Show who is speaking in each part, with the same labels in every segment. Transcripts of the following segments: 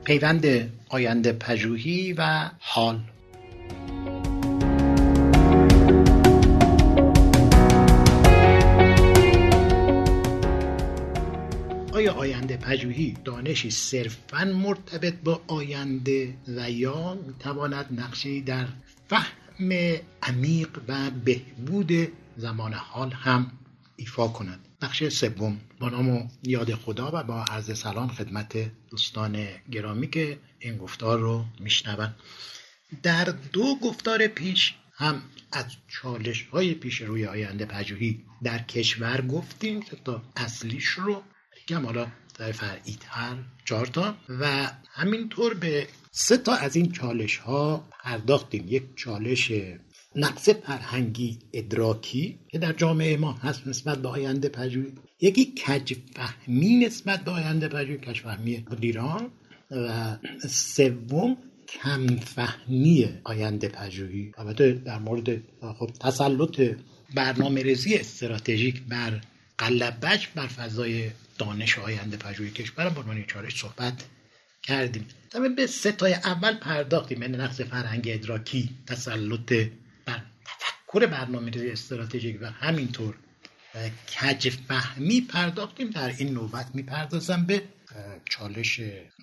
Speaker 1: پیوند آینده پژوهی و حال. آیا آینده پژوهی دانشی صرفاً مرتبط با آینده و یا میتواند نقشی در فهم عمیق و بهبود زمان حال هم ایفا کند؟ بخش سوم، با نام و یاد خدا و با عرض سلام خدمت دوستان گرامی که این گفتار رو میشنون. در 2 گفتار پیش هم از چالش‌های پیش روی آینده پژوهی در کشور گفتیم، 3 تا اصلیش رو بگم، حالا در فرعی تر 4 تا، و همینطور به 3 تا از این چالش‌ها پرداختیم. یک چالش نقص فرهنگی ادراکی که در جامعه ما هست نسبت به آینده پژوهی، یکی کج فهمی نسبت به آینده پژوهی، کج فهمی مدیران، و سوم کم فهمی آینده پژوهی. البته در مورد تسلط برنامه‌ریزی استراتژیک بر غلبه‌اش بر فضای دانش آینده پژوهی کشور با عنوان چالش صحبت کردیم. طبعا به 3 تای اول پرداختیم، یعنی نقص فرهنگ ادراکی، تسلط بر تفکر برنامه‌ریزی استراتژیک و همینطور کج فهمی پرداختیم. در این نوبت میپردازم به چالش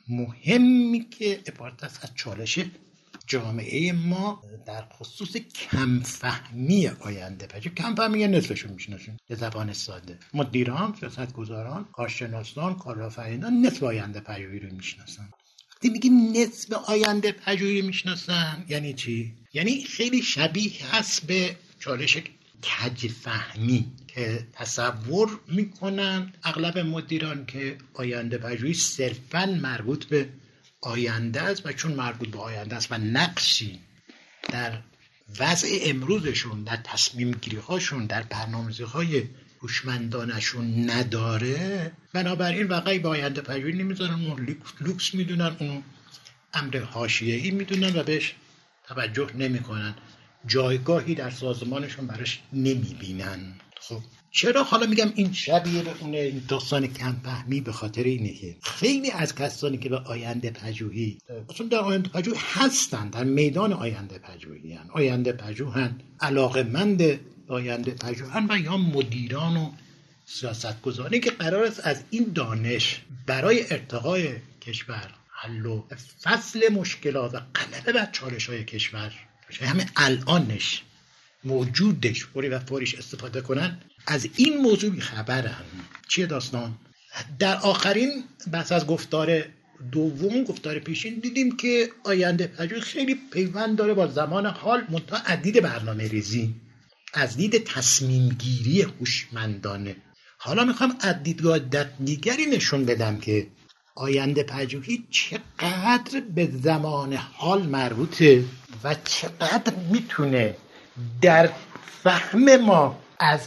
Speaker 1: مهمی که عبارت است از چالش جامعه ما در خصوص کم فهمی آینده پژوهی. کم فهمی نصفشون میشناسیم به زبان ساده، مدیران، سیاستگزاران، کارشناسان، کارآفرینان نصف آینده پژوهی رو میشناسن. وقتی میگیم نصف آینده پژوهی میشناسن یعنی چی؟ یعنی خیلی شبیه هست به چالش کج فهمی که تصور میکنن اغلب مدیران که آینده پژوهی صرفاً مربوط به آینده است و چون مربوط به آینده است و نقشی در وضع امروزشون، در تصمیم گیری هاشون، در برنامه‌ریزی های هوشمندانشون نداره، بنابراین واقعی به آینده پژوهی نمیذارن، اون لوکس میدونن، اون امر حاشیه‌ای میدونن و بهش توجه نمیکنن، جایگاهی در سازمانشون براش نمیبینن. خب چرا حالا میگم این شبیه به اون داستان کم فهمی؟ به خاطر اینه که خیلی از کسانی که به آینده پژوهی اصلا در آینده پژوهی هستن، در میدان آینده پژوهی هستن، آینده پژوهن، علاقه‌مند آینده پژوهن و یا مدیران و سیاستگزارانی که قرار است از این دانش برای ارتقای کشور، حل و فصل مشکلات و غلبه بر چالش‌های کشور همه الانش موجودش فوری و فوریش استفاده کنن، از این موضوع خبرن. چیه داستان؟ در آخرین بحث از گفتار دوم، گفتار پیشین، دیدیم که آینده پژوهی خیلی پیوند داره با زمان حال، منتها از دید برنامه‌ریزی، از دید تصمیم گیری هوشمندانه. حالا میخوام از دیدگاه دیگری نشون بدم که آینده پژوهی چقدر به زمان حال مربوطه و چقدر میتونه در فهم ما از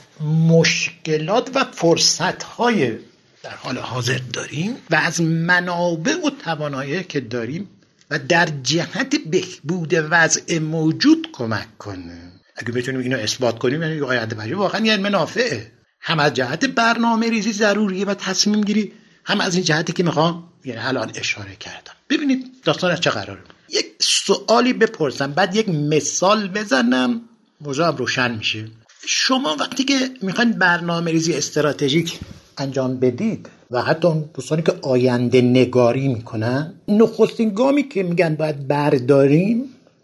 Speaker 1: مشکلات و فرصت‌های در حال حاضر داریم و از منابع و توانایی که داریم و در جهت بهبود وضع موجود کمک کنه. اگه بتونیم اینو اثبات کنیم یعنی آینده پژوهی واقعا یعنی منافعه، هم از جهت برنامه‌ریزی ضروریه و تصمیم گیری، هم از این جهتی که میخوام یعنی الان اشاره کردم. ببینید داستان از چه قراره. یک سوالی بپرسم بعد یک مثال بزنم، موضوعم روشن میشه. شما وقتی که میخواین برنامه‌ریزی استراتژیک انجام بدید و حتی اون دوستانی که آینده نگاری میکنن، نخستین گامی که میگن باید برداریم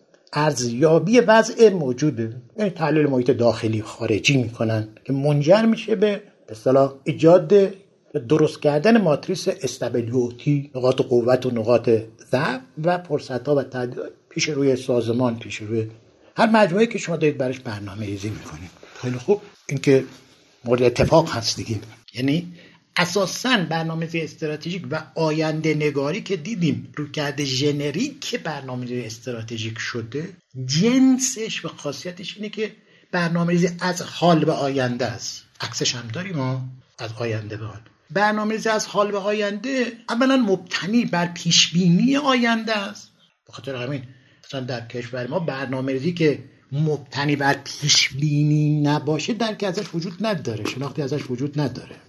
Speaker 1: ارزیابی وضع موجوده، یعنی تحلیل محیط داخلی خارجی میکنن که منجر میشه به اصطلاح ایجاد درست کردن ماتریس استابیلیتی، نقاط قوت و نقاط ضعف و فرصت‌ها و تهدیدات پیش روی سازمان، پیش روی هر مجموعه که شما دارید براش برنامه‌ریزی میکنید. خیلی خوب، این که مورد اتفاق هست دیگه. یعنی اساساً برنامه‌ریزی استراتژیک و آینده نگاری که دیدیم رویکرد ژنریک برنامه‌ریزی استراتژیک شده، جنسش و خاصیتش اینه که برنامه‌ریزی از حال به آینده است. عکسش هم داریم از آینده به حال. برنامه‌ریزی از حال به آینده اولا مبتنی بر پیشبینی آینده است. به خاطر همین مثلا در کشور ما برنامه‌ریزی که مبتنی بر پیشبینی نباشه درکی ازش وجود نداره، شناختی ازش وجود نداره.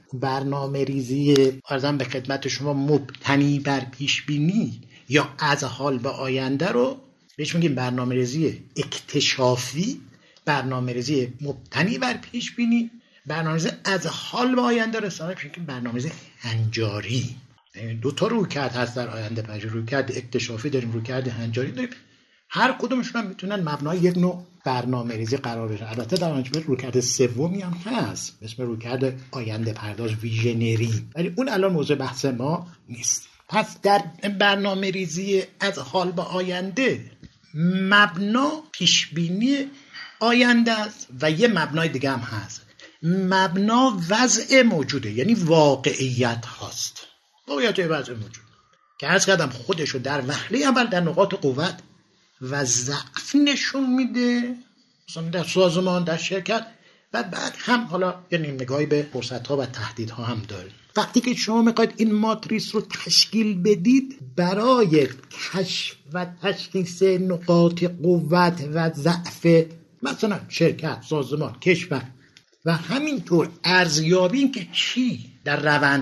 Speaker 1: برنامه ریزی ارزم به خدمت شما مبتنی بر پیش بینی یا از حال به آینده رو بهش میگیم برنامه ریزی اکتشافی، برنامه ریزی مبتنی بر پیش بینی، برنامه ریزی از حال به آینده رو اصطلاحاً میگیم برنامه ریزی هنجاری. یعنی دو تا رویکرد هست در آینده پژوهی، رویکرد اکتشافی داریم، رویکرد هنجاری داریم. هر کدومشون هم میتونن مبنای یک نوع برنامه‌ریزی قرار بگیرن. البته در واقع رویکرد سومی هم هست اسم رویکرد آینده پرداز، ویژنری، ولی اون الان موضوع بحث ما نیست. پس در برنامه‌ریزی از حال به آینده مبنا پیشبینی آینده است و یه مبنای دیگه هم هست، مبنا وضع موجوده، یعنی واقعیت هاست. واقعیت وضع موجود که عرض کردم خودشو در وهله اول در نقاط قوت و ضعف نشون میده، مثلا در سازمان، در شرکت، و بعد هم حالا یه نگاهی به فرصت‌ها و تهدیدها هم داره. وقتی که شما میخواید این ماتریس رو تشکیل بدید برای کشف و تشخیص نقاط قوت و ضعف مثلا شرکت، سازمان، کشور و همینطور ارزیابی که چی در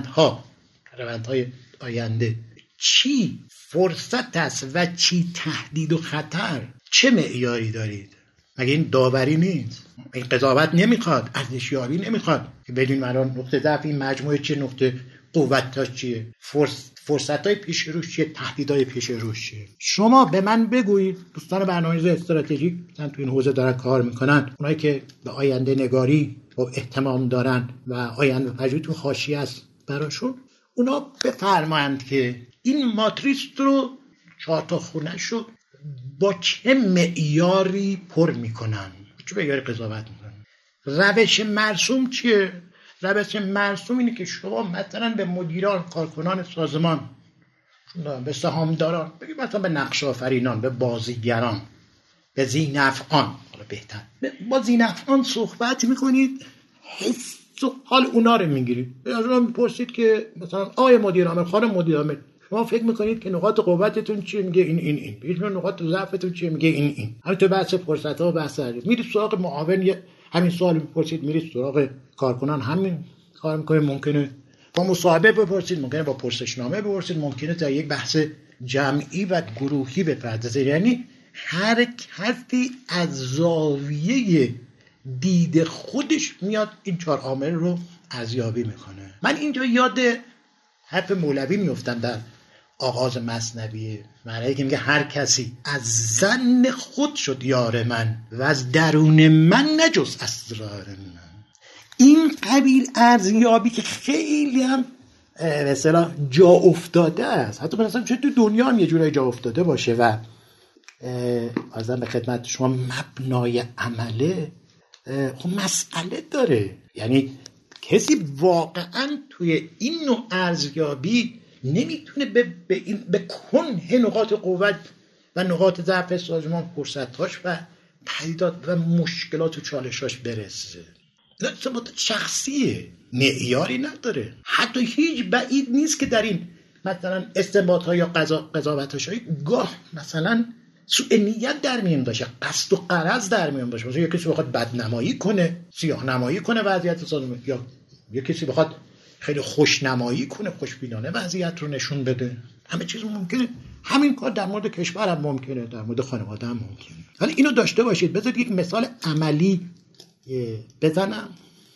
Speaker 1: روندهای آینده چی فرصت است و چی تهدید و خطر، چه معیاری دارید؟ مگه این داوری نیست؟ این قضاوت نمیخواد، ارزشیابی نمیخواد که بدین الان نقطه ضعف این مجموعه چیه، نقطه قوت‌ها چیه، فرصت‌های پیش روش چیه، تهدیدهای پیش روش چیه. شما به من بگویید، دوستان برنامه‌ریزی استراتژیک مثلا تو این حوزه دارن کار میکنن، اونایی که به آینده نگاری با اهتمام دارن و آینده پژوهی تو حاشیه است براشون، اونا بفرمایند که این ماتریس رو 4 تا خونه‌شو با چه معیاری پر میکنن، چه معیاری قضاوت میکنن. روش مرسوم چیه؟ روش مرسوم اینه که شما مثلا به مدیران، کارکنان سازمان، به سهامداران، بگید مثلا به نقش آفرینان، به بازیگران، به ذی‌نفعان، حالا بهتر با ذی‌نفعان صحبت میکنید، حس و حال اونا رو میگیرید. از اونا میپرسید که مثلا آقای مدیر عامل، خانم مدیر عامل، شما فکر میکنید که نقاط قوتتون چیه؟ میگه این. بگید نقاط ضعفتون چیه؟ میگه این. همین تو بحث فرصت‌ها و بحث میرید سراغ معاون، همین سوال میپرسید، میرید سراغ کارکنان، همین کار میکنه. ممکنه با مصاحبه بپرسید، ممکنه با پرسشنامه بپرسید، ممکنه تا یک بحث جمعی و گروهی بپردازید. یعنی هر کسی از زاویه دید خودش میاد این 4 عامل رو ارزیابی میکنه. من اینجا یاد حرف مولوی میفتم در آغاز مثنوی، معنی که میگه هر کسی از ظن خود شد یار من و از درون من نجز اسرار من. این قبیل ارزیابی که خیلی هم به اصطلاح جا افتاده است، حتی مثلا چه تو دنیا هم یه جورای جا افتاده باشه و ارزم به خدمت شما مبنای عمله، خب مسئله داره. یعنی کسی واقعا توی این نوع ارزیابی نمیتونه به کنه نقاط قوت و نقاط ضعف سازمان، فرصت‌هاش و تهدیدات و مشکلات و چالش‌هاش برسه. ارتباط شخصیه، معیاری نداره. حتی هیچ بعید نیست که در این مثلا استنباط‌ها یا قضاوت‌های گاه مثلا سوء نیت در میون باشه، قصد و غرض در میون باشه. مثلا یکی بخواد بدنمایی کنه، سیاه نمایی کنه وضعیت سازمان، یا یکی بخواد خیلی خوشنمایی کنه، خوشبینانه وضعیت رو نشون بده. همه چیز ممکنه. همین کار در مورد کشور هم ممکنه، در مورد خانواده هم ممکنه. ولی اینو داشته باشید. بذارید یک مثال عملی بزنم.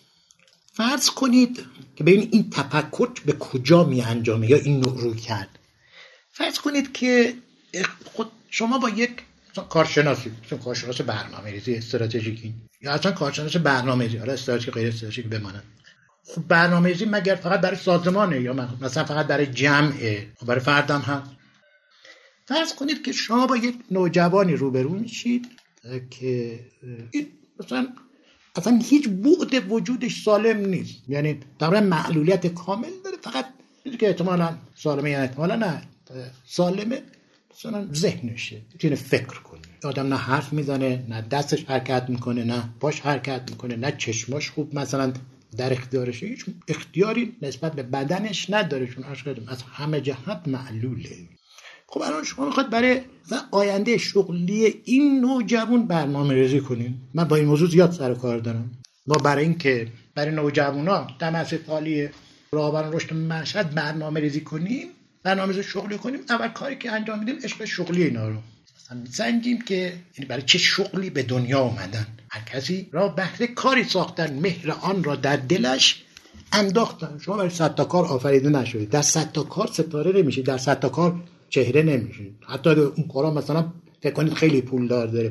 Speaker 1: فرض کنید که ببینید این تفکر به کجا می انجامه یا این نوع رو کرد. فرض کنید که خود شما با یک کارشناسی، کارشناس برنامه‌ریزی استراتژیکی یا اصلا کارشناس برنامه‌ریزی، حالا استراتژیک غیر استراتژیک بماند، خب برنامه‌ریزی مگر فقط برای سازمانه یا مثلا فقط برای جمعه؟ برای فردم هم. فرض کنید که شما با یک نوجوانی روبرو میشید که این مثلا اصلا هیچ بعد وجودش سالم نیست، یعنی در معلولیت کامل داره، فقط که احتمالاً سالمه یا احتمالاً نه سالمه، مثلا ذهنشه، میتونه فکر کنه. آدم نه حرف میزنه، نه دستش حرکت میکنه، نه پاش حرکت میکنه، نه چشماش خوب مثلا در اختیارشه، هیچ اختیاری نسبت به بدنش نداره، چون از همه جهت معلوله. خب الان شما میخواد برای آینده شغلی این نوجوان برنامه ریزی کنیم. من با این موضوع زیاد سر و کار دارم. ما برای این که برای نوجوانا در مدرسه‌عالی راهبران رشد مشهد برنامه‌ریزی کنیم، برنامه‌ریزی شغلی کنیم، اول کاری که انجام میدیم عشق شغلی اینا رو مثلا می‌سنجیم که یعنی برای چه شغلی به دنیا اومدن. هر کسی را بهر کاری ساختن، مهر آن را در دلش انداختن. شما برای 100 تا کار آفریده نشدید، در 100 تا کار ستاره نمیشید، در 100 تا کار چهره نمیشید. حتی اگه اون کارا مثلا فکر کنید خیلی پولدار داره،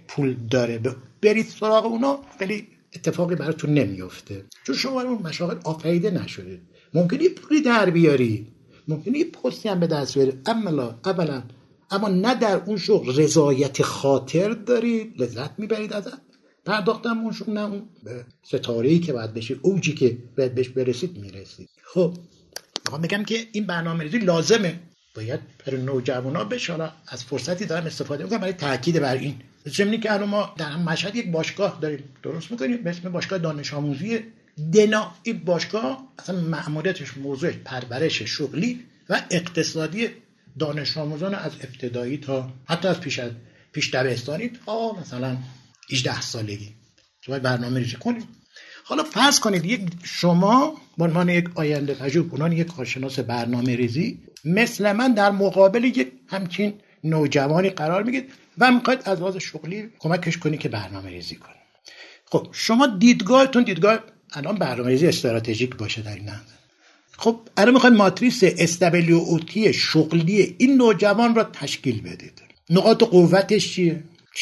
Speaker 1: برید سراغ اونا، خیلی اتفاقی براتون نمیفته، چون شما اون مشاغل آفریده نشدید. ممکنه پولی در بیاری، ممکنه پستی هم به دست بیاری، اولا اما نه در اون شغل رضایت خاطر دارید، لذت میبرید ازش پرداختن اون شغل، نه اون ستاره‌ای که باید بشه، اوجی که باید بهش برسید میرسید. خب میخوام بگم که این برنامه‌ریزی لازمه، باید برای نوجوانا بشه. حالا از فرصتی دارم استفاده میکنم برای تاکید بر این، ضمنی که الان ما در مشهد یک باشگاه داریم درست میکنیم به اسم باشگاه دانش آموزی دنا. این باشگاه اصلا مأموریتش موضوع پرورش شغلی و اقتصادی دانش آموزان از ابتدایی تا حتی از پیش دبستانی تا مثلا 18 سالگی باید برنامه‌ریزی کنیم. حالا فرض کنید شما به عنوان یک آینده پژوه، به عنوان یک کارشناس برنامه‌ریزی مثل من در مقابل یک همچین نوجوانی قرار میگیرید و میخواید از لحاظ شغلی کمکش کنید که برنامه‌ریزی کنه. خب شما دیدگاه الان برنامه‌ریزی استراتژیک باشه در این. خب الان میخواید ماتریس استابیلیتی شغلی این نوجوان را تشکیل بدید. نقاط قوتش چیه؟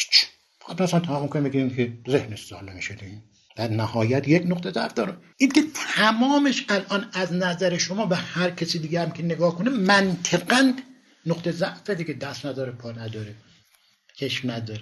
Speaker 1: مثلا تمام کنیم بگیم که ذهن سالم شده. در نهایت یک نقطه ضعف داره، این که تمامش الان از نظر شما به هر کسی دیگه هم که نگاه کنه منطقاً نقطه ضعف دیگه، دست نداره، پا نداره، چشم نداره،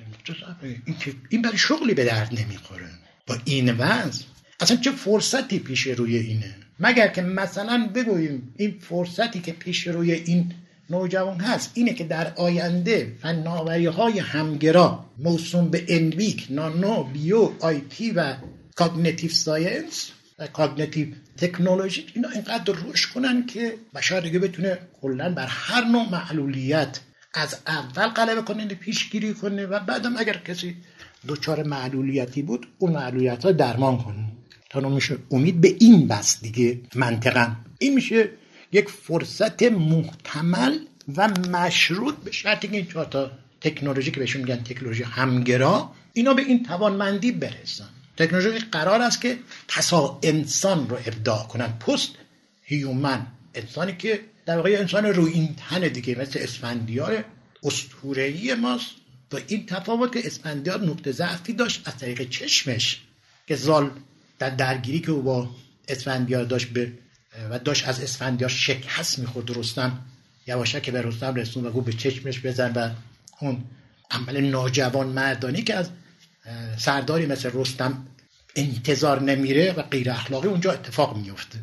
Speaker 1: این برای شغلی به درد نمیخوره. با این وضع اصلا چه فرصتی پیش روی اینه؟ مگر که مثلا بگوییم این فرصتی که پیش روی این نوجوان هست اینه که در آینده فناوری‌های همگرا موسوم به انویک، نانو، بیو، آیتی و کاگنیتیو ساینس و کاگنیتیو تکنولوژی اینا اینقدر رشد کنن که بشر دیگه بتونه کلاً بر هر نوع معلولیت از اول غلبه کنه، پیشگیری کنه و بعدم اگر کسی دچار معلولیتی بود اون معلولیت‌ها درمان کنه. تا نمیشه امید به این بس دیگه منطقاً این میشه یک فرصت محتمل و مشروط به شرطی که این چهار تا تکنولوژی که بهشون میگن تکنولوژی همگرا اینا به این توانمندی برسن. تکنولوژی قرار است که پسا انسان رو ابداع کنن، پست هیومن، انسانی که در واقع انسان روی این تن دیگه، مثل اسفندیار اسطوره‌ای ماست. با این تفاوت که اسفندیار نقطه ضعفی داشت از طریق چشمش که زال در درگیری که او با اسفندیار داشت و داشت از اسفندیار شکست میخورد، رستم یواشکی به رستم رسون و گفت به چشمش بزن و اون عمل ناجوان مردانی که از سرداری مثل رستم انتظار نمیره و غیر اخلاقی اونجا اتفاق میفته.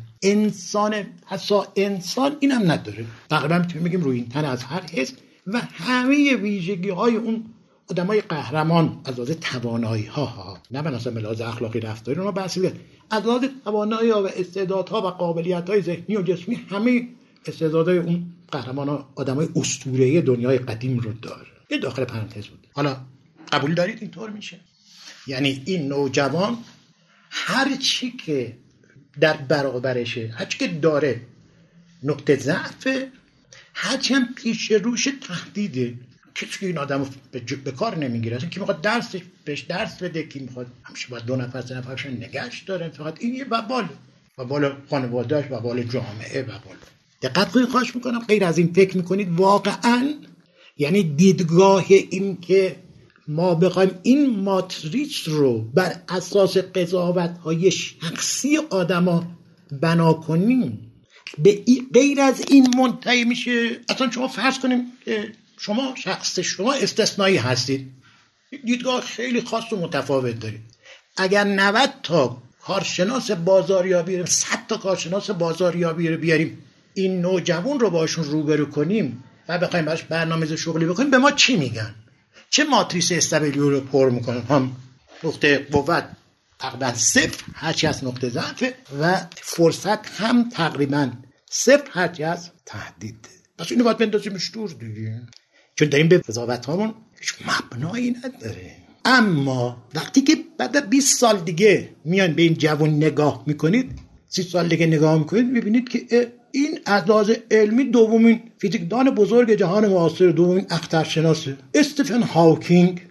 Speaker 1: انسان اینم نداره، تقریبا میتونیم بگیم روی این تن از هر حس و همه ویژگی های اون آدمای قهرمان از لحاظ توانایی ها، نه مثلا به لحاظ اخلاقی رفتاری رو بحثیده، از لحاظ توانایی ها و استعدادها و قابلیت های ذهنی و جسمی همه استعدادهای اون قهرمان ها آدمای اسطوره‌ای دنیای قدیم رو داره. یه داخل پرانتز بود. حالا قبول دارید اینطور میشه؟ یعنی این نوجوان هر چی که در برابرشه، هر چی که داره نقطه ضعف، هر چی هم پیش روش تهدیده. کسی این آدمو به کار نمیگیره، اصلا کی میخواد بهش درس بده، کی میخواد همیشه باید 2 نفر 3 نفرش نگهش داره. فقط این یه وبال خانواده‌اش، وبال جامعه، وبال. دقت کنید، خواهش میکنم غیر از این فکر میکنید واقعا، یعنی دیدگاه این که ما بخوایم این ماتریس رو بر اساس قضاوت‌های شخصی آدما بنا کنیم، به غیر از این منتهی میشه. اصلا شما فرض کنیم که شما استثنایی هستید، دیدگاه خیلی خاص و متفاوت دارید. اگر 90 تا کارشناس بازاریابی، 100 تا کارشناس بازاریابی رو بیاریم، این نوجوان رو باشون روبرو کنیم و بخوایم براش برنامه‌ریزی شغلی بکنیم، به ما چی میگن؟ چه ماتریس استابیلیتی رو پر میکنن؟ هم نقطه قوت تقریبا 0 هرچی از نقطه ضعف و فرصت هم تقریبا 0 هرچی از تهدید. پس اینو باید بندازیمش دور دیگه، چون داریم به قضاوت هامون هیچ مبنایی نداره. اما وقتی که بعد 20 سال دیگه میان به این جوان نگاه میکنید، 30 سال دیگه نگاه میکنید، میبینید که این از لحاظ علمی دومین فیزیکدان بزرگ جهان معاصر، دومین اخترشناسه. استیفن هاکینگ،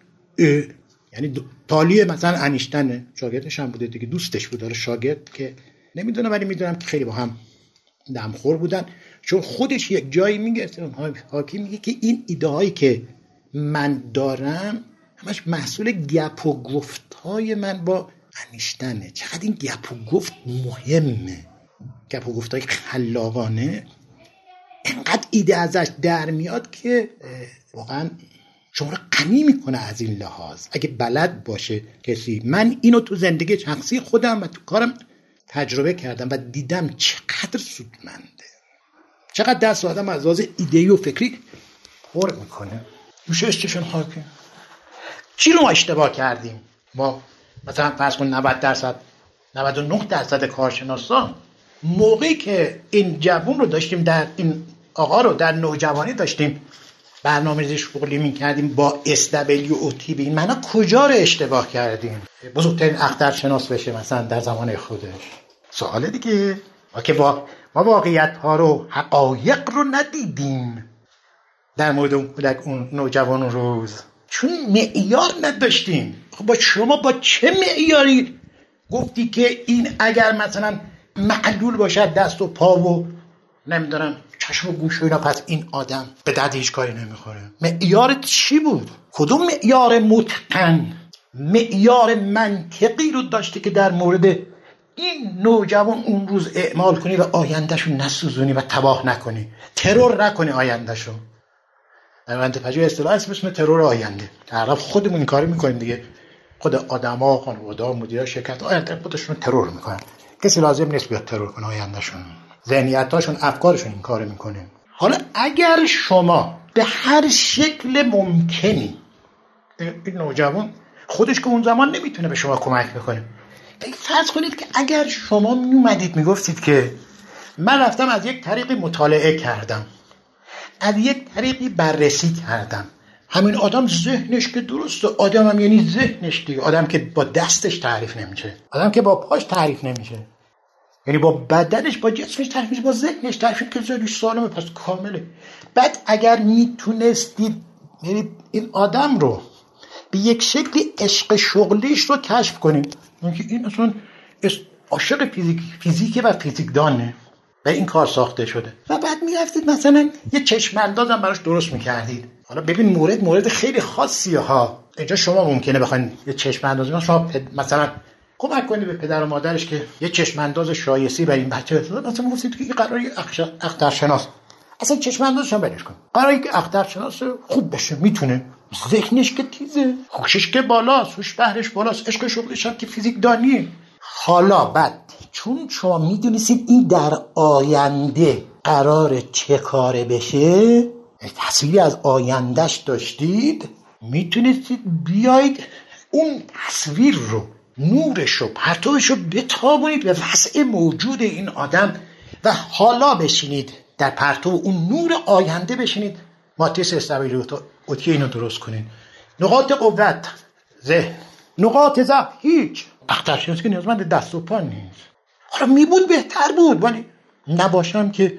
Speaker 1: یعنی تالی مثلا انیشتن، شاگردش هم بوده دیگه، دوستش بود. داره شاگرد که نمیدونم، ولی میدونم که خیلی با هم دمخور بودن، چون خودش یک جایی میگه، هاکینگ میگه که این ایده هایی که من دارم همش محصول گپ و گفت های من با انیشتنه. چقدر این گپ و گفت مهمه، گپ و گفت های خلاقانه، انقدر ایده ازش در میاد که واقعا شما رو غنی میکنه از این لحاظ اگه بلد باشه کسی. من اینو تو زندگی شخصی خودم و تو کارم تجربه کردم و دیدم چقدر سودمنده، چقدر دست آدم از لحاظ ایده‌ای و فکری پر میکنه. میشه استیفن هاکینگ. چی رو ما اشتباه کردیم؟ ما مثلا فرض کن 90%، 99% کارشناسان موقعی که این جوان رو داشتیم، در این آقا رو در نوجوانی داشتیم برنامه‌ریزی شغلی می‌کردیم با SWOT، به این معنا کجا رو اشتباه کردیم؟ بزرگترین اخترشناس بشه مثلا در زمان خودش. سوال دیگه، ما واقعیت‌ها رو، حقایق رو ندیدیم در مورد اون نوجوان روز، چون معیار نداشتیم. خب شما با چه معیاری گفتی که این اگر مثلا معلول باشد دست و پا و نمیدونم چشم و گوش و اینا، پس این آدم به درد هیچ کاری نمیخوره؟ معیارت چی بود؟ کدوم معیار متقن، معیار منطقی رو داشتی که در مورد این نوجوان اون روز اعمال کنی و آیندهشو نسوزونی و تباه نکنی، ترور نکنی آیندهشو؟ در منطقه اصطلاح اسم ترور آینده. در واقع خودمون این کاری میکنیم دیگه، خود آدما، خانواده، مدیرا، شرکت آینده خودشون ترور میکنن. کسی لازم نیست بیاد ترور کنه آیندهشون، ذهنیتاشون، افکارشون این کارو میکنه. حالا اگر شما به هر شکل ممکنی، این نوجوان خودش که اون زمان نمیتونه به شما کمک بکنه، فرض کنید که اگر شما میومدید میگفتید که من رفتم از یک طریقی مطالعه کردم، از یک طریقی بررسی کردم، همین آدم ذهنش که درسته، آدم هم یعنی ذهنش دیگه، آدم که با دستش تعریف نمیشه، آدم که با پاش تعریف نمیشه، یعنی با بدنش، با جسمش تعریف میشه، با ذهنش تعریف که ذهنش سالمه، پس کامله. بعد اگر میتونستید یعنی این آدم رو به یک شکلی عشق شغلیش رو کشف کنید، اینکه این اصلا عاشق فیزیک و فیزیکدانه و این کار ساخته شده، و بعد میرفتید مثلا یه چشم انداز هم براش درست میکردید. حالا ببین مورد خیلی خاصیه ها، اینجا شما ممکنه بخواید یه چشم انداز، شما مثلا کمک کنید به پدر و مادرش که یه چشم انداز شایسته برای این بچه بسازه. مثلا گفتید که این قراره اخترشناس، اصلا چشم اندازش هم برش کن، قراره که اخترشناس خوب بشه، میتونه، ذهنش که تیزه، هوشش که بالاست، هوش بهرش بالاست، عشق شغلش هم که فیزیکدانیه. حالا بعد چون شما میدونستید این در آینده قراره چه کاره بشه، تصویری از آیندهش داشتید، میتونستید بیایید اون تصویر رو، نورش رو، پرتوش رو بتابونید به وضع موجود این آدم و حالا بشینید در پرتو اون نور آینده بشینید، ماتریس استابیلیتی اینو درست کنید. نقاط قوت ذهن، نقاط ضعف هیچ. اخترشناسی که نیازمند دست و پا نیست. حالا میبود بهتر بود، ولی نباشم که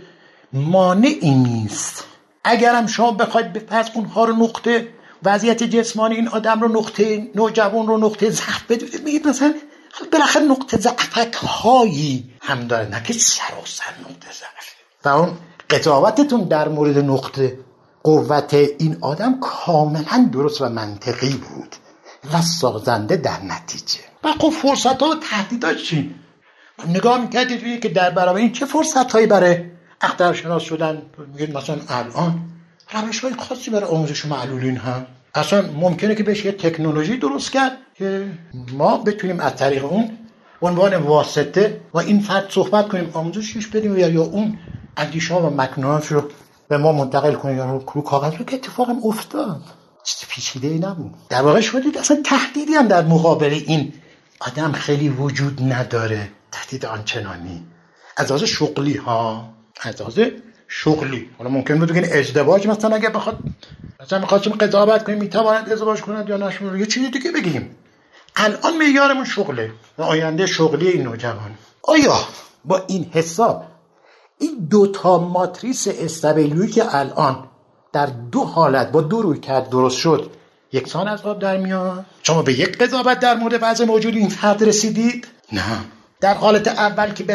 Speaker 1: مانعی نیست. اگرم شما بخواید به فرض اونها رو نقطه وضعیت جسمانی این آدم رو، نقطه نوجوان رو نقطه ضعف بدونید، میگید مثلا بالاخره نقطه ضعفک هایی هم داره، نه که سراسر نقطه ضعف. و اون قضاوتتون در مورد نقطه قوت این آدم کاملا درست و منطقی بود و سازنده در نتیجه. و خب فرصت ها و تهدیدات چی؟ نگاه میکردید که در برابر این چه فرصت هایی برای اخترشناس شدن؟ میگید مثلا الان روش های خاصی برای آموزش معلولین هم اصلا ممکنه که بشه یه تکنولوژی درست کرد که ما بتونیم از طریق اون عنوان واسطه و این فرد صحبت کنیم، آموزشش بدیم یا اون اندیشه ها و مکنونات رو به ما منتقل کنیم یا رو کاغذ رو، که اتفاقا افتاد، چیز پیچیده‌ای نبود. در واقع شدید اصلا تهدیدی هم در مقابل این آدم خیلی وجود نداره، تهدید آنچنانی از لحاظ شغلی ها، از لحاظ شغلی. حالا ممکن بود بگین ازدواج مثلا اگه بخواد مثلا می‌خواستیم قضاوت کنیم میتواند ازدواج کند یا نشون، یه چیزی دیگه بگیم. الان معیارمون شغله و آینده شغلی این نوجوان. آیا با این حساب این دوتا ماتریس استابیلیوی که الان در دو حالت با دو رویکرد درست شد یکسان از آب در میاد؟ شما به یک قضاوت در مورد وضع موجود این فرد رسیدید؟ نه. در حالت اول که به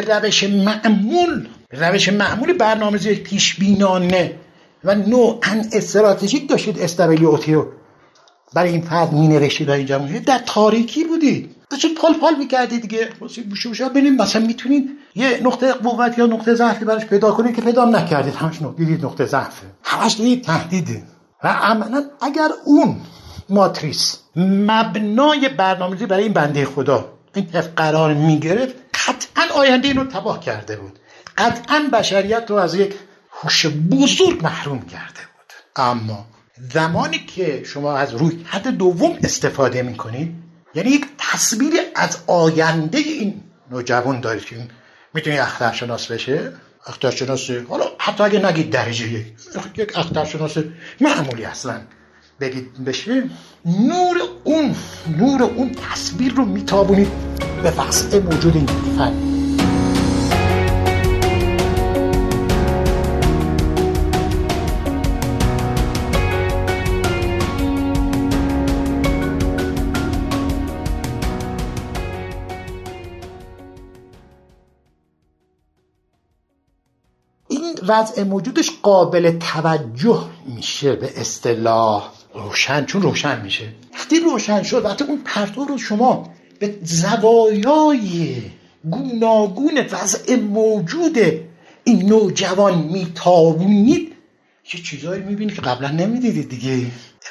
Speaker 1: روش معمول برنامه‌ریزی پیشبینانه و نوعاً استراتژیک داشتید استابیلیتی رو برای این فرد می‌نوشتید، این جمعیت در تاریکی بودید، داشتید پال می‌کردید دیگه. بوشا ببینیم مثلا میتونید یه نقطه قوت یا نقطه ضعفی براش پیدا کنید که پیدا نکردید، همش دیدید نقطه ضعفه، همش دیدید تهدیده. و عملاً اگر اون ماتریس مبنای برنامه‌ریزی برای این بنده خدا این طرف قرار می‌گرفت، قطعاً آینده اینو تباه کرده بود، قطعاً بشریت رو از یک هوش بزرگ محروم کرده بود. اما زمانی که شما از رویکرد دوم استفاده میکنید، یعنی یک تصویر از آینده این نوجوان دارید که میتونید اخترشناس بشه، اخترشناس حالا حتی اگه نگید درجه یک اخترشناس معمولی اصلا بگید بشه، نور اون تصویر رو میتابونید به وضع موجود این فرد. وضع موجودش قابل توجه میشه، به اصطلاح روشن، چون روشن میشه. وقتی روشن شد، وقتی اون پرتو رو شما به زوایای گوناگون وضع موجود این نوجوان میتابونید، یه چیزایی میبینید که قبلا نمیدیدید دیگه.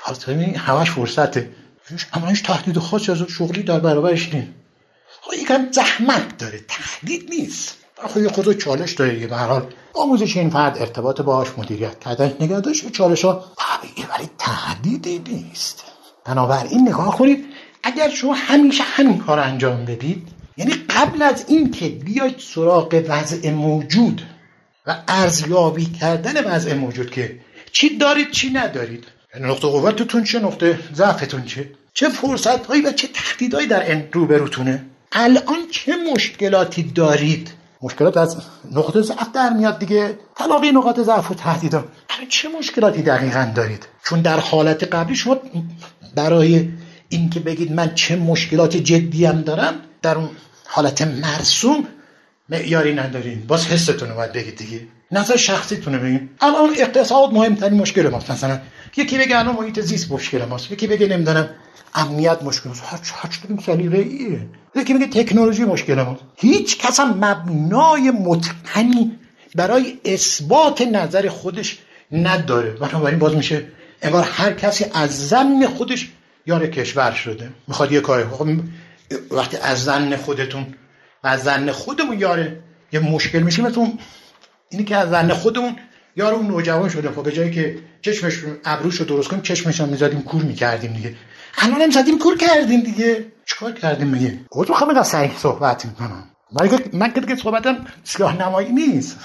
Speaker 1: همش فرصته، اما هیچ تهدید خاصی از شغلی در برابرش نیست. یکم زحمت داره، تهدید نیست. خود چالش داره. به هر حال آموزش این فرد، ارتباط باهاش، مدیریت کردن، نگهداشت و چالش‌ها طبیعیه، ولی تهدیدی نیست. بنابراین نگاه کنید، اگر شما همیشه همین کار انجام بدید، یعنی قبل از این که بیاید سراغ وضع موجود و ارزیابی کردن وضع موجود که چی دارید چی ندارید، یعنی نقطه قوتتون چه، نقطه ضعفتون چه فرصت‌هایی و چه تهدیدهایی در روبروتونه، الان چه مشکلاتی دارید. مشکلات از نقطه ضعف در میاد دیگه، تلاقی نقاط ضعف و تهدیدا. چه مشکلاتی دقیقاً دارید؟ چون در حالت قبلی شما برای این که بگید من چه مشکلات جدی هم دارم، در اون حالت مرسوم معیاری ندارین، باز حستون رو باید بگید دیگه، نظر شخصیتون رو بگید. الان اقتصاد مهمترین مشکل ماست، مثلا یکی بگه الان محیط زیست مشکل ماست، یکی بگه نمیدونم امنیت مشکل ماست، هر چطور سلیقه‌ایه، یکی بگه تکنولوژی مشکل ماست. هیچ کس هم مبنای متقنی برای اثبات نظر خودش نداره. بنابراین باز میشه انگار هر کسی از ظن خودش یار کشور شده، میخواد یه کاری. وقتی از ظن خودتون و از ظن خودمون یار یه مشکل میشه، مثلا اینی که از ظن خودمون یار اون نوجوان شده، خب به جایی که چشمش ابروشو درست کنیم چشمش هم میزدیم کور میکردیم دیگه، الان هم زدیم کور کردیم دیگه. چیکار کردیم میگه؟ خودت میخوام اینقدر صحیح صحبت میکنم، من که صحبتم سیاه نمایی نیست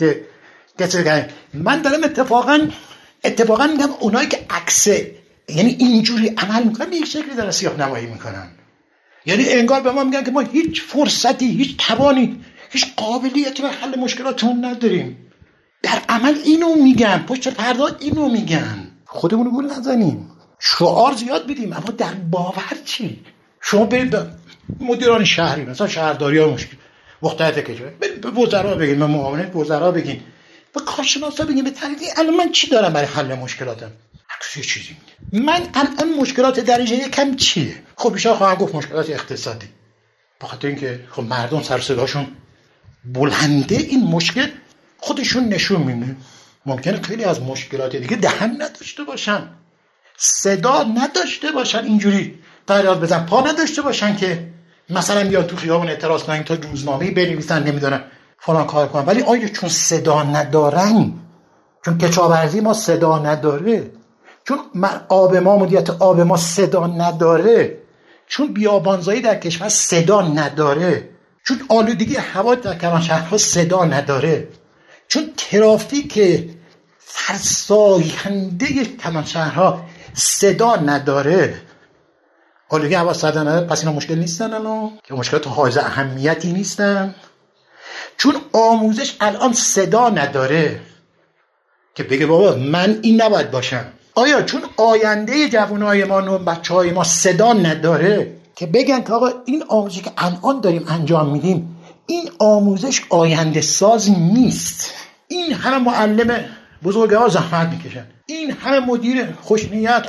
Speaker 1: که من دارم اتفاقا میگم اونایی که عکسه، یعنی اینجوری عمل میکنن، یک شکلی دارن سیاه نمایی میکنن. یعنی انگار به ما میگن که ما هیچ فرصتی، هیچ توانی، هیچ قابلیتی به حل مشکلاتمون نداریم. در عمل اینو میگن، پشت پرده اینو میگن. خودمون گول نزنیم، شعار زیاد بدیم، اما در باور چی؟ شما برید به مدیران شهری، مثلا شهرداری ها مختلف کشور، به وزرا بگین، به معاونت وزرا بگین، به کارشناسا بگین، به طریقی الان من چی دارم برای حل مشکلاتم؟ عکس چیزی میگه. من الان مشکلات درجه یکم چیه؟ خب بیشتر خواهم گفت مشکلات اقتصادی، بخاطر اینکه خب مردم سر صداشون بلنده، این مشکل خودشون نشون میده. ممکنه خیلی از مشکلات دیگه دهن نداشته باشن، صدا نداشته باشن، اینجوری فریاد بزن پا نداشته باشن که مثلا بیان تو خیابون اعتراض کنن، تا روزنامه‌ای بنویسن، نمیدونم فلان کار کنن، ولی آیا چون صدا ندارن، چون کشاورزی ما صدا نداره، چون آب ما، مدیریت آب ما صدا نداره، چون بیابانزایی در کشور صدا نداره، چون آلودگی هوا در کلانشهرها صدا نداره، چون ترافیک فرساینده کمانشهرها صدا نداره، آلودگی هوا صدا نداره، پس اینا مشکل نیستن الان که مشکلات حائز اهمیتی نیستن. چون آموزش الان صدا نداره که بگه بابا من این نباید باشم. آیا چون آینده جوانای ما و بچهای ما صدا نداره که بگن که آقا این آموزشی که الان داریم انجام میدیم این آموزش آینده ساز نیست، این همه معلم بزرگوار زحمت میکشن، این همه مدیر خوش نیت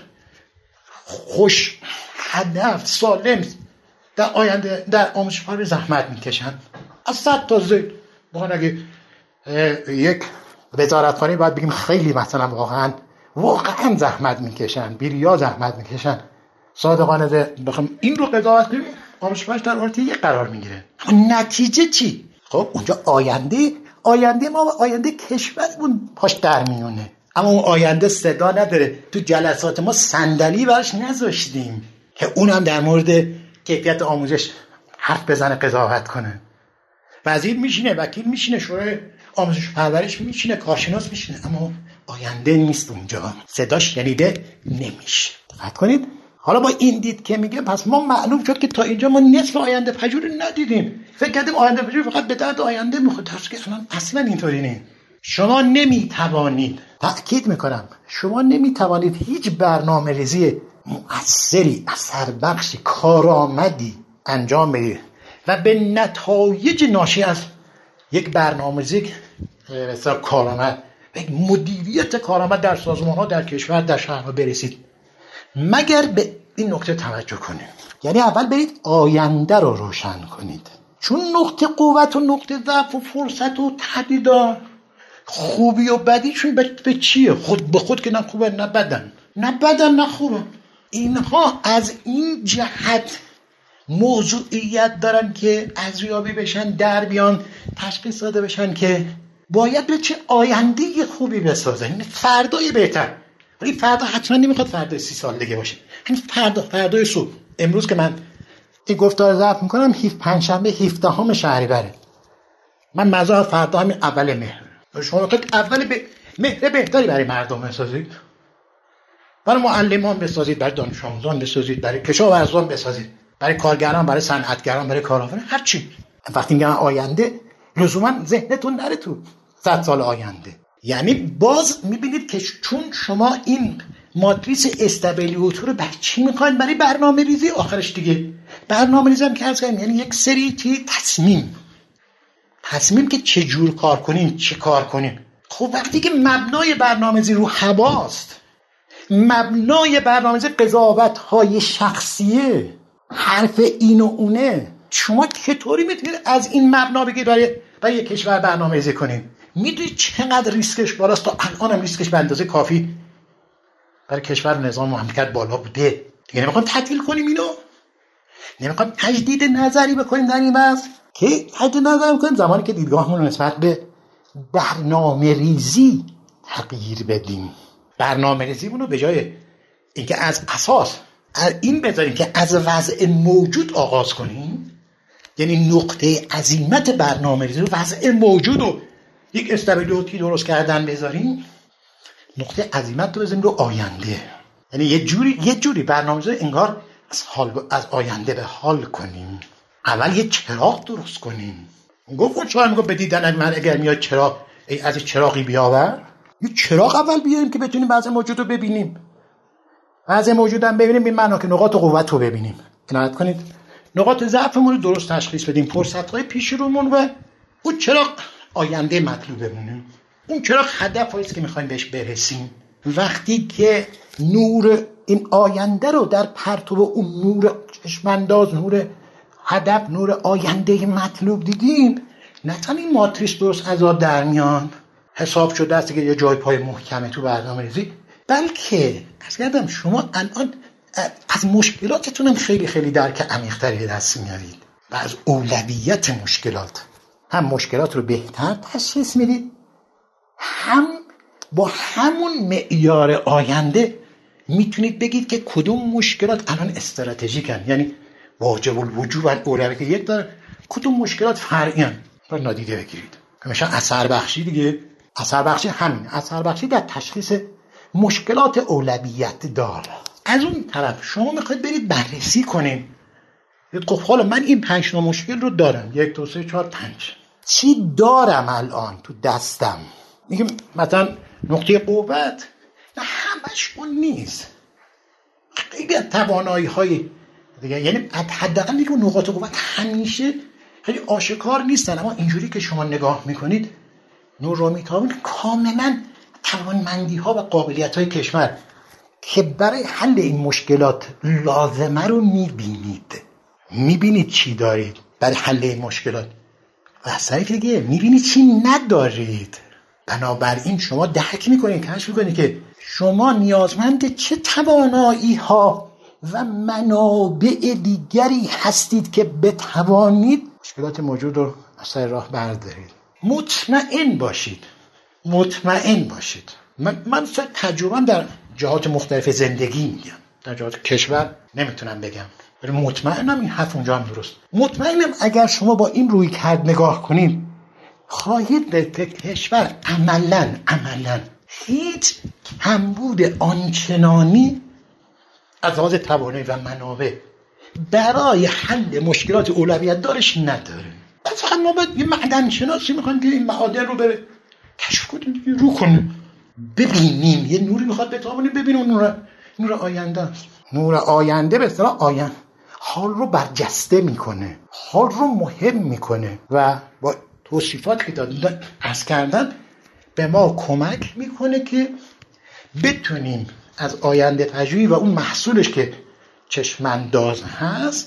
Speaker 1: خوش هدف سالم در آینده در آموزش فرهنگی زحمت میکشن از 100 تا زید. بخوان اگه یک وزارتخانه باید بگیم خیلی مثلا واقعا زحمت میکشن، بیریا زحمت میکشن، صادقانه بخوام این رو قضاوت کنیم آموزش فرهنگی در حالت یک قرار میگیره. نتیجه چی؟ خب اونجا آینده ما و آینده کشورمون پاش در میونه، اما اون آینده صدا نداره. تو جلسات ما صندلی براش نذاشتیم که اونم در مورد کیفیت آموزش حرف بزنه، قضاوت کنه. وزیر میشینه، وکیل میشینه، شورای آموزش پرورش میشینه، کارشناس میشینه، اما آینده نیست اونجا، صداش شنیده نمیشه. دقت کنید. حالا با این دید که میگه پس ما معلوم شد که تا اینجا ما نصف آینده پژوهی ندیدیم، فکر کردیم آینده پژوهی فقط به درد آینده میخوره، درست که اصلا اینطوری نیست. شما نمیتوانید، تأکید میکنم، شما نمیتوانید هیچ برنامه‌ریزی مؤثری، اثربخشی، کارآمدی انجام بدید و به نتایج ناشی از یک برنامه‌ریزی مثلا کارآمد، یک مدیریت کارآمد در سازمان‌ها، در کشور، در شهرها برسید مگر به این نکته توجه کنید. یعنی اول برید آینده رو روشن کنید، چون نقطه قوت و نقطه ضعف و فرصت و تهدیدها، خوبی و بدیشون به چیه؟ خود به خود که نه خوبه نه بدن، نه خوبه. اینها از این جهت موضوعیت دارن که ارزیابی بشن، در بیان، تشخیص داده بشن که باید به چه آینده خوبی بسازن، این فردای بهتر. ولی فردا حتما نمیخواد فردای 30 سال دیگه باشه، همین فردای صبح. امروز که من این گفتار ضبط میکنم پنجشنبه 17 شهریوره، من مزار فردا همین اول مهر. شما میخواید اول مهر بهتری برای مردم بسازید، برای معلمان بسازید، برای دانش آموزان بسازید، برای کشاورزان بسازید، برای کارگران، برای صنعتگران، برای کارآفرینان، هر چی. وقتی میگم آینده لزوما ذهنتون نره تو 100 سال آینده. یعنی باز میبینید که چون شما این ماتریس استابیلیوتو رو برای چی میخواید؟ برای برنامه ریزی. آخرش دیگه برنامه ریزی هم که هست، یعنی یک سری تصمیم که چه جور کار کنیم، چه کار کنیم. خب وقتی که مبنای برنامه‌ریزی رو هواست، مبنای برنامه‌ریزی قضاوت‌های شخصیه، حرف این و اونه، شما چطوری میتونید از این مبنا بگید برای یک کشور برنامه‌ریزی کنید؟ میدونید چقدر ریسکش بالاست؟ تا الان هم ریسکش به اندازه کافی برای کشور نظام مملکت بالا بوده. دیگه نمیخوام تعطیل کنیم اینو، نمیخوام تجدید نظری بکنیم در این وضع که تجدید نظر بکنیم زمانی که دیدگاهمون رو نسبت به برنامه‌ریزی تغییر بدیم. برنامه‌ریزیمون رو به جای اینکه از اساس این بذاریم که از وضع موجود آغاز کنیم، یعنی نقطه عزیمت برنامه‌ریزی رو وضع موجود رو یک استابیلیتی درست کردن بذاریم، نقطه عزیمت رو بذاریم رو آینده. یعنی یه جوری برنامه‌ریزی انگار از آینده به حال کنیم. اول یه چراغ درست کنیم. گفتم شما میگه به دیدن من اگر میاد چراغ از چراغی بیاور، یه چراغ اول بیاریم که بتونیم وضع موجود رو ببینیم. وضع موجود هم ببینیم این معنا که نقاط قوت رو ببینیم. عنایت کنید نقاط ضعفمون رو درست تشخیص بدیم، فرصت‌های پیش رومون و اون چراغ آینده مطلوبمونه. اون چراغ هدفی است که می‌خوایم بهش برسیم. وقتی که نور این آینده رو در پرتو اون نور چشم‌انداز، نور هدف، نور آینده مطلوب دیدیم، نه تنها این ماتریس درست از آب در میان حساب شده است که یه جای پای محکمه تو برنامه‌ریزی، بلکه اصلا شما الان از مشکلاتتون هم خیلی خیلی درک عمیق‌تری دست میارید و از اولویت مشکلات، هم مشکلات رو بهتر تشخیص میدید، هم با همون معیار آینده میتونید بگید که کدوم مشکلات الان استراتژیکن، یعنی واجب الوجوب و اولویت یک داره، کدوم مشکلات فرعی ان رو نادیده بگیرید. میشه اثر بخشی دیگه. اثر بخشی همین، اثر بخشی در تشخیص مشکلات اولویت دار. از اون طرف شما میخواید برید بررسی کنید، خب حالا من این 5 تا مشکل رو دارم، 1 2 3 4 5، چی دارم الان تو دستم؟ میگم مثلا نقطه قوت نه همش اون نیست، خیلی از توانایی های دیگه، یعنی حداقل میگم نقاط قوت همیشه خیلی آشکار نیستن، اما اینجوری که شما نگاه میکنید نور رو میتابون کاملا توانمندی ها و قابلیت های کشور که برای حل این مشکلات لازمه رو میبینید چی دارید برای حل این مشکلات و از طریق دیگه میبینید چی ندارید. بنابراین شما درک میکنید، کشف میکنید که شما نیازمند چه توانایی ها و منابع دیگری هستید که بتوانید مشکلات موجود رو از سر راه بردارید. مطمئن باشید. من تجربه‌ام در جهات مختلف زندگی میگم، در جهات کشور نمیتونم بگم، ولی مطمئنم این حرف اونجا هم درست. مطمئنم اگر شما با این روی کرد نگاه کنید خواهید دید که کشور عملاً هیچ کمبود آنچنانی از لحاظ توانایی و منابع برای حل مشکلات اولویت دارش نداره. مثلا ما باید یه معدن شناسی میخوایم که این معادن رو بره کشف کنیم، رو کنیم، ببینیم، یه نوری میخواد بتابونه، ببینیم نور آینده است. نور آینده به اصطلاح حال رو برجسته میکنه، حال رو مهم میکنه و با توصیفات که دادن عرض کردن به ما کمک میکنه که بتونیم از آینده پژوهی و اون محصولش که چشمانداز هست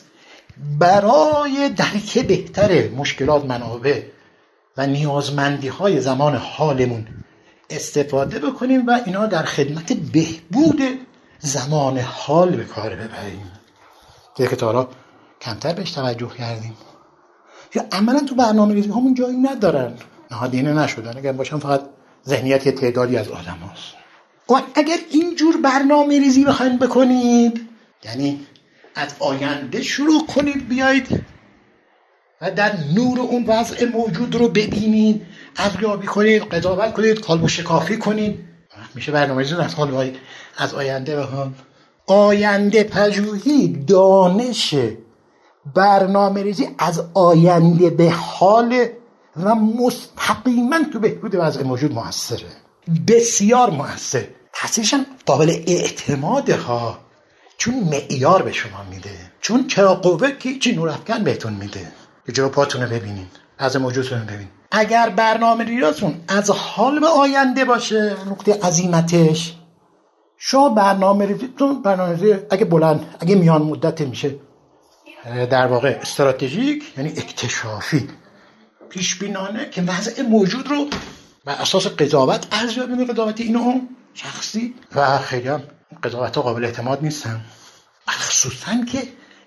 Speaker 1: برای درک بهتر مشکلات، منابع و نیازمندی های زمان حالمون استفاده بکنیم و اینا در خدمت بهبود زمان حال به کار ببریم که تا حالا کمتر بهش توجه کردیم یا عملا تو برنامه‌ریزی همون جایی ندارن، نهادینه نشدن، اگر باشن فقط ذهنیت تعدادی از آدم هست. و اگر اینجور برنامه‌ریزی بخواید بکنید، یعنی از آینده شروع کنید بیایید و در نور اون وضع موجود رو ببینید، ارزیابی کنید، قضاوت کنید، کالبد شکافی کنید، میشه برنامه‌ریزی از آینده به حال. آینده پژوهی دانش برنامه‌ریزی از آینده به حال و مستقیما تو بهبود وضع موجود موثره، بسیار موثر. تاثیرش قابل اعتماده ها، چون معیار به شما میده، چون چراغ قوه که چی نورافکن بهتون میده که جلو پاتون رو ببینین، از موجودتون رو ببینین. اگر برنامه‌ریزیتون از حال به آینده باشه، نقطه عزیمتش، شما برنامه‌ریزیتون اگه میان مدت میشه در واقع استراتژیک، یعنی اکتشافی، پیشبینانه که وضع موجود رو بر اساس قضاوت ارزیابی می‌کنه، قضاوت اینو شخصی و خیلی هم قضاوت‌ها قابل اعتماد نیستن، مخصوصاً که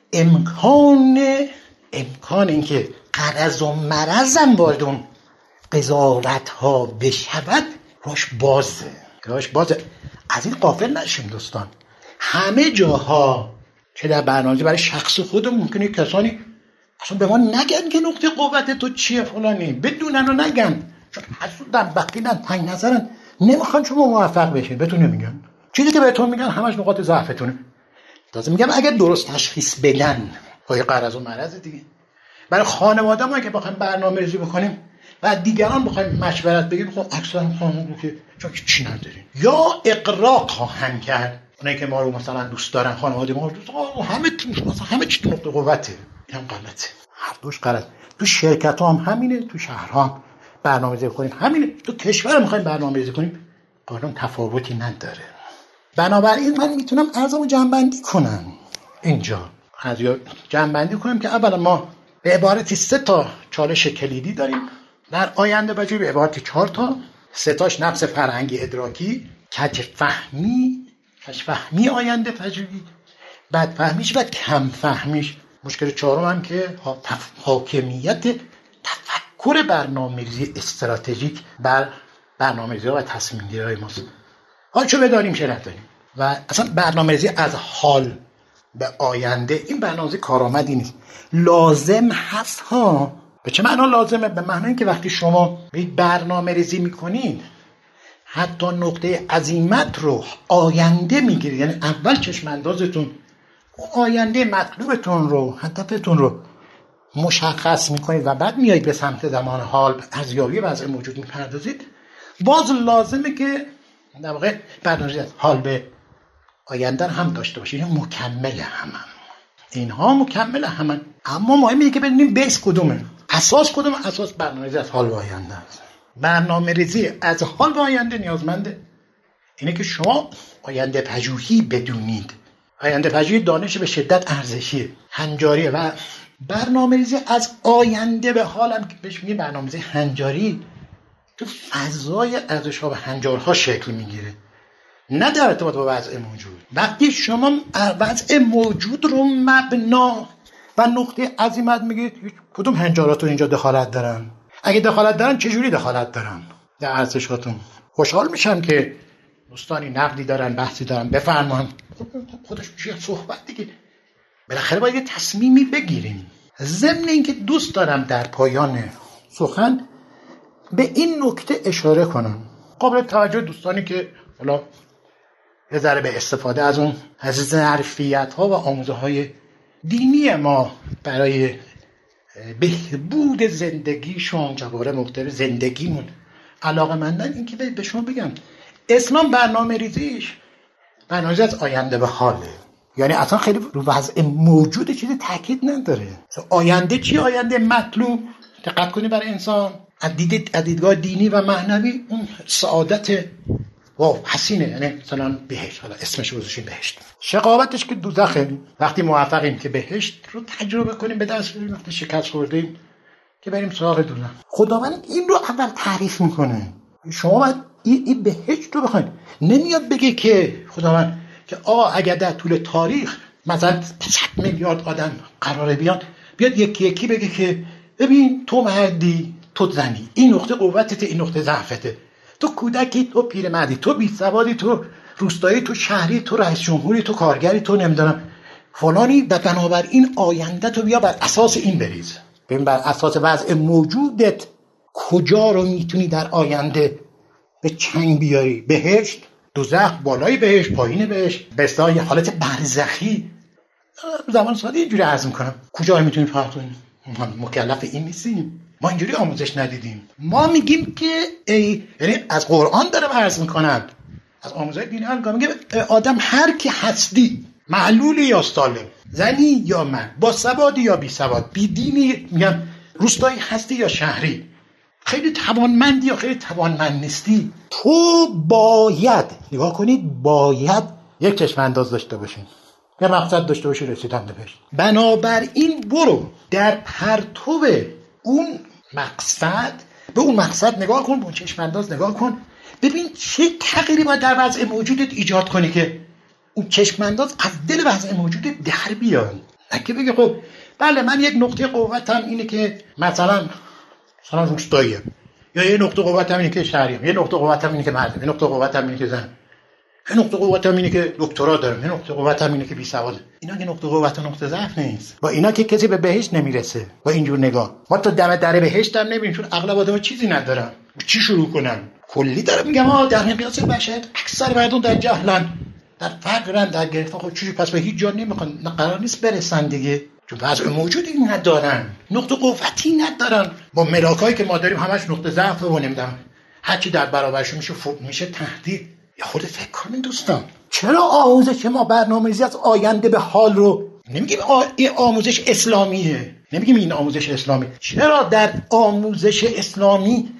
Speaker 1: امکان اینکه غرض و مرضم وارد اون قضاوت‌ها بشود راش بازه. از این غافل نشیم دوستان. همه جاها که در برنامه‌ریزی برای شخص خودمون ممکنه کسانی اصلا به ما نگن که نقطه قوت تو چیه فلانی، بدونن و نگن، چون حسودن، بخیلن، تنگ نظرن، نمیخوان شما موفق بشین، بهتون نمیگن. چیزی که بهتون میگن همش نقاط ضعفتونه. لازم میگم اگر درست تشخیص بدن پای غرض و مرض دیگه. برای خانواده ما که بخوایم برنامه‌ریزی بکنیم و دیگران بخوایم مشورت بگیریم، خب اکثرا خانواده که چون چی نداریم یا اقراق خواهند کرد، اونایی که ما رو مثلا دوست دارن، خانواده ما رو دوست دارن، همه چی تو نقطه قوته. این غلطه، هر دوش غلط. تو شرکت ها هم همینه، تو شهرها هم برنامه‌ریزی کنیم همینه، تو کشور میخوایم برنامه‌ریزی کنیم قانون تفاوتی نداره. بنابراین من میتونم عرضمو جمع‌بندی کنم اینجا، جمع‌بندی کنم که اولا ما به عبارتی 3 تا چالش کلیدی داریم در آینده پژوهی، به عبارتی 4 تا، 3 تاش نفس فرهنگی ادراکی، کج‌فهمی آینده پژوهی، بدفهمیش و کم فهمیش. مشکل 4م هم که حاکمیت تفکر برنامه‌ریزی استراتژیک بر برنامه‌ریزی و تصمیم گیری‌های ماست. حال چه بدانیم چه ندانیم. و اصلا برنامه‌ریزی از حال به آینده این برنامه‌ریزی کارآمدی نیست. لازم هست ها به چه معنا لازمه؟ به معنی که وقتی شما برنامه ریزی میکنید حتی نقطه عزیمت رو آینده میگیرید، یعنی اول چشم اندازتون آینده مطلوبتون رو، هدفتون رو مشخص میکنید و بعد میایید به سمت زمان حال ارزیابی وضع موجود میپردازید. باز لازمه که در واقع برنامه‌ریزی از حال به آینده هم داشته باشید. این مکمل همن، اینها مکمل همن، اما مهمه که بدونیم بیس کدومه، اساس کدومه. اساس برنامه‌ریزی از حال به آینده است. برنامه‌ریزی از حال به آینده نیازمنده اینه که شما آینده پژوهی بدونید. آینده پژوهی دانش به شدت ارزشیه، هنجاریه. و برنامه‌ریزی از آینده به حال هم که بهش میگه برنامه‌ریزی هنجاری، تو فضای ارزش‌ها و هنجارها شکل میگیره، نه در ارتباط با وضع موجود. وقتی شما وضع موجود رو مبنا و نقطه عزیمت میگید، کدوم هنجاراتون اینجا دخالت دارن؟ اگه دخالت دارن چجوری دخالت دارن در ارزشاتون؟ خوشحال میشم که دوستانی نقدی دارن، بحثی دارن، بفرمایید. خودش میشه صحبت دیگه. بالاخره باید یه تصمیمی بگیریم. ضمن اینکه دوست دارم در پایان سخن به این نکته اشاره کنم، قابل توجه دوستانی که حالا یه ذره به استفاده از اون ظرفیت‌ها و آموزه‌های دینی ما برای بهبود زندگیشون، جواره مختلف زندگیمون علاقه‌مندن، این که به شما بگم اسلام برنامه‌ریزی از آینده به حاله. یعنی اصلا خیلی رو وضع موجود چیزی تاکید نداره. آینده چی؟ آینده مطلوب دقت کنی برای انسان از دیدگاه دینی و معنوی اون سعادت واو حسینه، یعنی مثلا بهشت، حالا اسمش رو گذاشتیم بهشت. شقاوتش که دوزخه. وقتی موفقیم که بهشت رو تجربه کنیم به دست بیاریم، وقتی شکست خوردیم که بریم سراغ دوزخ. خداوند این رو اول تعریف میکنه. شما باید این بهشت رو بخواید. نمیاد بگه که خداوند که اگر در طول تاریخ مثلا 100 میلیارد آدم قراره بیاد، بیاد یکی یکی بگه که ببین تو مردی، تو زنی، این نقطه قوتته، این نقطه ضعفته، تو کودکی، تو پیرمردی، تو بیسوادی، تو روستایی، تو شهری، تو رئیس جمهوری، تو کارگری، تو نمیدونم فلانی، و بنابراین آینده تو بیا بر اساس این بریز. ببین بر اساس وضع موجودت کجا رو میتونی در آینده به چنگ بیاری. بهشت، دوزخ، بالای بهشت، پایین بهشت، به اصطلاح یه حالت برزخی. زمان ساده اینجوری عرض میکنم، کجا میتونی فرق کنی؟ ما مکلف این نیستیم، ما اینجوری آموزش ندیدیم. ما میگیم که یعنی از قرآن دارم عرض میکنم، از آموزش دینی میگه آدم هر کی هستی، معلولی یا سالم، زنی یا مرد، با سوادی یا بی سواد، بی دینی، میگم روستایی هستی یا شهری، خیلی توانمندی یا خیلی توانمند نیستی، تو باید نگاه کنید، باید یک چشم انداز داشته باشین، یه مقصد داشته باشی رسیدن به بهشت. بنابراین برو در پرتو اون مقصد، به اون مقصد نگاه کن، به اون چشم انداز نگاه کن، ببین چه تغییری باید در وضع موجودت ایجاد کنی که اون چشم انداز از دل وضع موجودت در بیاد. اگه بگی خب بله من یک نقطه قوتم اینه که مثلا روستاییه، یا یه نقطه قوتم اینه که شهریم، یه نقطه قوتم اینه که مردم، یه نقطه قوتم اینه که زن، یه نقطه قوتم اینه که دکترا دارم، یه نقطه قوتم اینه که بی سواده. اینا که نقطه قوت و نقطه ضعف نیست. با اینا که کسی به بهشت نمیرسه. با اینجور نگاه ما تو دم در بهشت هم نمیریم، چون اغلب آدم‌ها چیزی ندارن. چی شروع کنن؟ کلی دارم میگم در مقیاس بشر اکثر مردم در جهلن، در فقرن، در گرفتن. خب چی پس به هیچ جا نمیخوان، قرار نیست برسن دیگه، چون وضع موجودی ندارن، نقطه قوتی ندارن. با ملاکایی که ما داریم همش نقطه ضعف و نمیدونم هرچی در برابرش میشه تهدید. یا خود فکر کنید دوستان، چرا آموزش ما برنامه‌ریزی از آینده به حال رو نمیگیم این آموزش اسلامیه، نمیگیم این آموزش اسلامی، چرا در آموزش اسلامی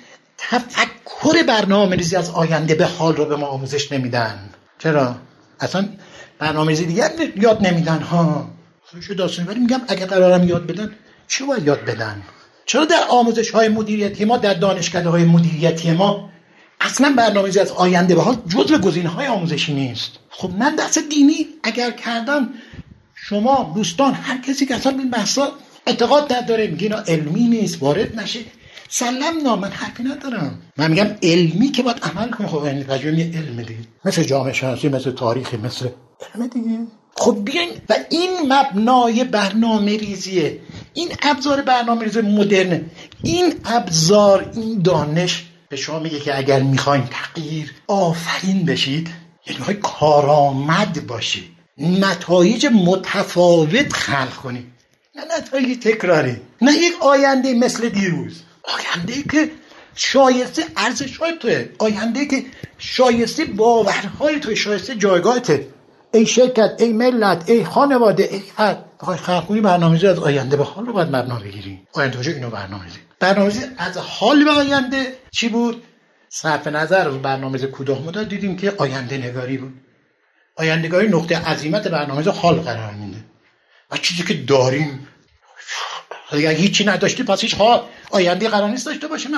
Speaker 1: تفکر برنامه‌ریزی از آینده به حال رو به ما آموزش نمیدن؟ چرا اصلا برنامه‌ریزی دیگه یاد نمیدن ها؟ خودشو داستان. ولی میگم اگه قرارم یاد بدن چی باید یاد بدن؟ چرا در آموزش‌های مدیریتی ما، در دانشکده‌های مدیریتی ما اصلا برنامه‌ریزی از آینده به حال جزو گزینه‌های آموزشی نیست؟ خب من درس دینی اگر کردم، شما دوستان هر کسی که اصلا این بحثا اعتقاد نداره میگه اینا علمی نیست وارد نشه، سلام، من حرفی ندارم. من میگم علمی که باید عمل کنه. خب علمی تجربه علم دیگه، مثل جامعه شناسی، مثل تاریخ، مثل علم دیگه. خب بیاین و این مبنای برنامه‌ریزیه. این ابزار برنامه‌ریزی مدرن، این ابزار، این دانش به شما میگه که اگر میخواین تغییر آفرین بشید، یعنی های کارآمد باشید، نتایج متفاوت خلق کنید، نه نتایج تکراری، نه یک آینده مثل دیروز، آینده که شایسته ارزش‌های توه، آینده که شایسته باورهای توه، شایسته جایگاهته. ای شرکت، ای ملت، ای خانواده، ای فرد، بخوای خلق کنی برنامه‌ریزی از آینده به حال رو باید مبنا بگیری. آینده اینو برنامه‌ریزی از حال به آینده چی بود؟ صرف نظر از برنامه‌ریزی کوتاه مدت دیدیم که آینده نگاری بود. آینده نگاری نقطه عزیمت برنامه‌ریزی حال قرار میده. و چیزی که داریم اگه هیچی نداشتی پس هیچ حال آینده قرار نیست داشته باشه.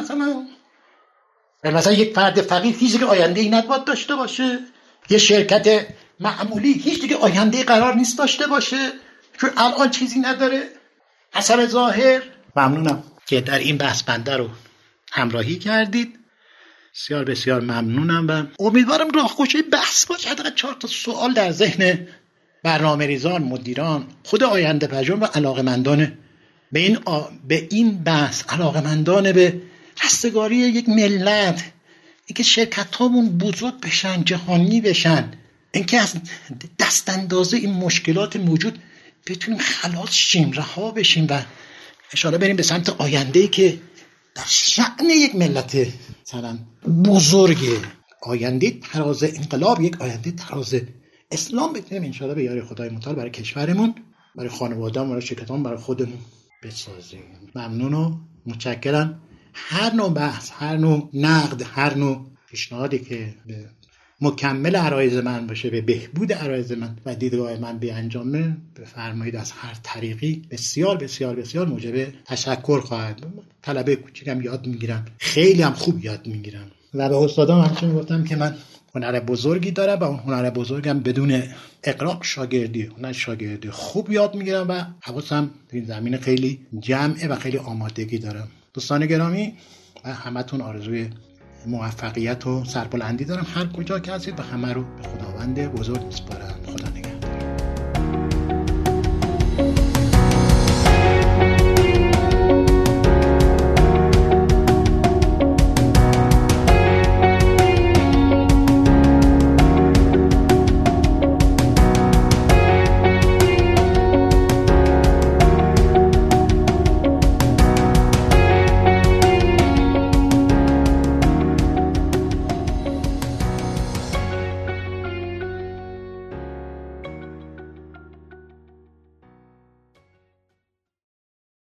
Speaker 1: مثلا یک فرد فقیر هیچ دیگه آینده ای نباید داشته باشه. یه شرکت معمولی هیچ دیگه آینده قرار نیست داشته باشه چون الان چیزی نداره. حسب ظاهر. ممنونم که در این بحث بنده رو همراهی کردید. بسیار بسیار ممنونم و امیدوارم راهگشای بحث باشه. حداقل 4 تا سوال در ذهن برنامه‌ریزان، مدیران، خود آینده پژوهان و علاقه‌مندان به این بحث، علاقه‌مندان به رستگاری یک ملت، اینکه شرکت‌هامون بزرگ بشن، جهانی بشن، اینکه از دست اندازه این مشکلات موجود بتونیم خلاص شیم، رها بشیم و انشاءالله بریم به سمت آینده‌ای که در شأن یک ملت مثلا بزرگه، آینده تراز انقلاب، یک آینده تراز اسلام بتونیم انشاءالله به یاری خدای متعال برای کشورمون، برای خانواده‌مون، برای شرکتامون، برای خودمون بسازیم. ممنون و متشکرم. هر نوع بحث، هر نوع نقد، هر نوع پیشنهادی که مکمل عرایض من باشه، به بهبود عرایض من و دیدگاه من بیانجامه، بفرمایید از هر طریقی بسیار بسیار بسیار موجب تشکر خواهد بود. طلبه کوچیکم یاد میگیرم، خیلی هم خوب یاد میگیرم و به استادام همچنین گفتم که من هنر بزرگی دارم و اون هنر بزرگم بدون اقراق شاگردی خوب یاد میگیرم و حواسم در این زمینه خیلی جمعه و خیلی آمادگی دارم. دوستان گرامی و همتون آرزوی موفقیت و سربلندی دارم هر کجا که هستید و همه رو به خداوند بزرگ میسپارم. خدا نگهدار.